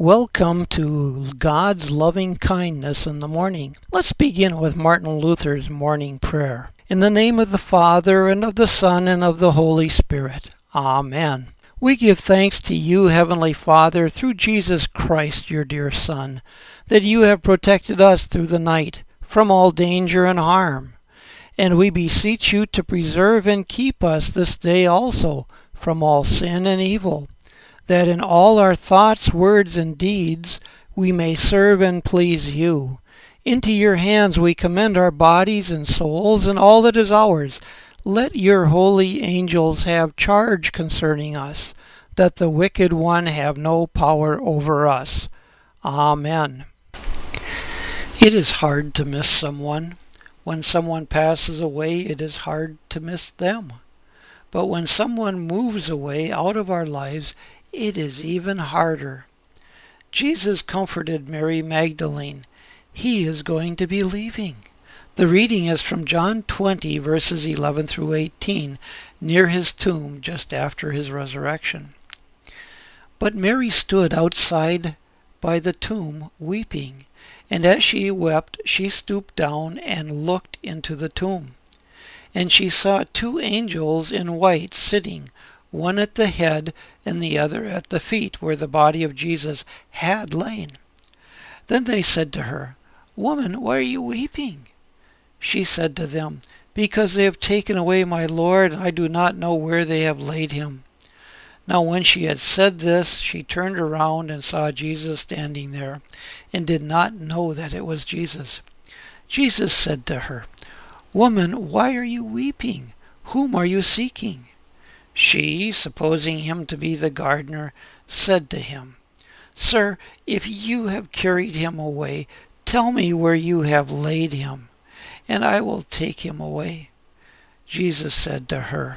Welcome to God's loving kindness in the morning. Let's begin with Martin Luther's morning prayer. In the name of the Father, and of the Son, and of the Holy Spirit. Amen. We give thanks to you, Heavenly Father, through Jesus Christ, your dear Son, that you have protected us through the night from all danger and harm. And we beseech you to preserve and keep us this day also from all sin and evil, that in all our thoughts, words, and deeds we may serve and please you. Into your hands we commend our bodies and souls and all that is ours. Let your holy angels have charge concerning us, that the wicked one have no power over us. Amen. It is hard to miss someone. When someone passes away, it is hard to miss them. But when someone moves away out of our lives, it is even harder. Jesus comforted Mary Magdalene. He is going to be leaving. The reading is from John 20, verses 11 through 18, near his tomb just after his resurrection. But Mary stood outside by the tomb weeping, and as she wept, she stooped down and looked into the tomb. And she saw two angels in white sitting, one at the head and the other at the feet, where the body of Jesus had lain. Then they said to her, "Woman, why are you weeping?" She said to them, "Because they have taken away my Lord, and I do not know where they have laid him." Now when she had said this, she turned around and saw Jesus standing there, and did not know that it was Jesus. Jesus said to her, "Woman, why are you weeping? Whom are you seeking?" She, supposing him to be the gardener, said to him, "Sir, if you have carried him away, tell me where you have laid him, and I will take him away." Jesus said to her,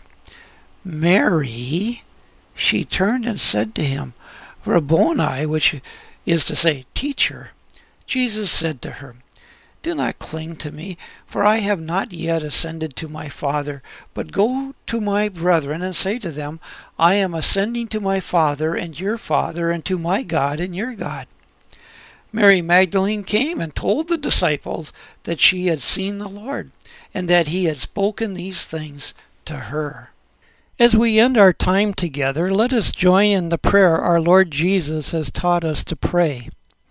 "Mary." She turned and said to him, "Rabboni," which is to say, teacher. Jesus said to her, "Do not cling to me, for I have not yet ascended to my Father, but go to my brethren and say to them, I am ascending to my Father and your Father, and to my God and your God." Mary Magdalene came and told the disciples that she had seen the Lord, and that he had spoken these things to her. As we end our time together, let us join in the prayer our Lord Jesus has taught us to pray.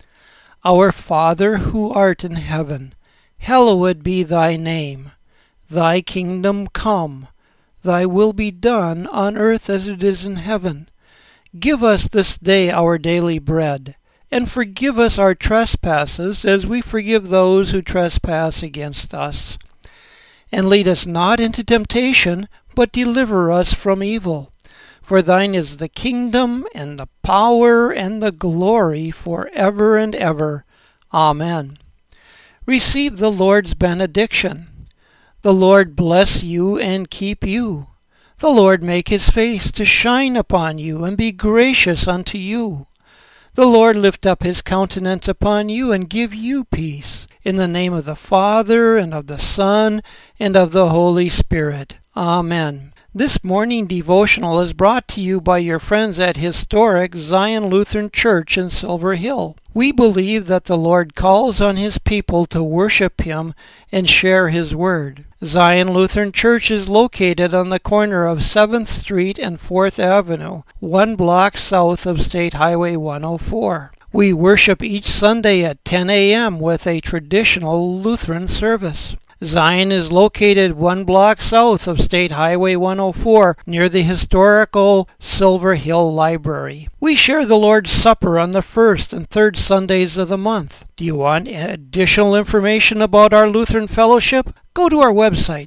Our Father, who art in heaven, hallowed be thy name. Thy kingdom come. Thy will be done on earth as it is in heaven. Give us this day our daily bread, and forgive us our trespasses as we forgive those who trespass against us. And lead us not into temptation, but deliver us from evil. For thine is the kingdom, and the power, and the glory, forever and ever. Amen. Receive the Lord's benediction. The Lord bless you and keep you. The Lord make his face to shine upon you, and be gracious unto you. The Lord lift up his countenance upon you, and give you peace. In the name of the Father, and of the Son, and of the Holy Spirit. Amen. This morning devotional is brought to you by your friends at historic Zion Lutheran Church in Silver Hill. We believe that the Lord calls on his people to worship him and share his word. Zion Lutheran Church is located on the corner of 7th Street and 4th Avenue, 1 block south of State Highway 104. We worship each Sunday at 10 a.m. with a traditional Lutheran service. Zion is located 1 block south of State Highway 104 near the historical Silver Hill Library. We share the Lord's Supper on the first and third Sundays of the month. Do you want additional information about our Lutheran Fellowship? Go to our website,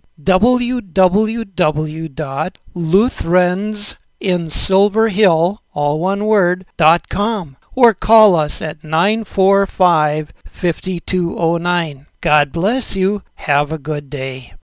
www.lutheransinsilverhill, all one word, .com, or call us at 945-5209. God bless you. Have a good day.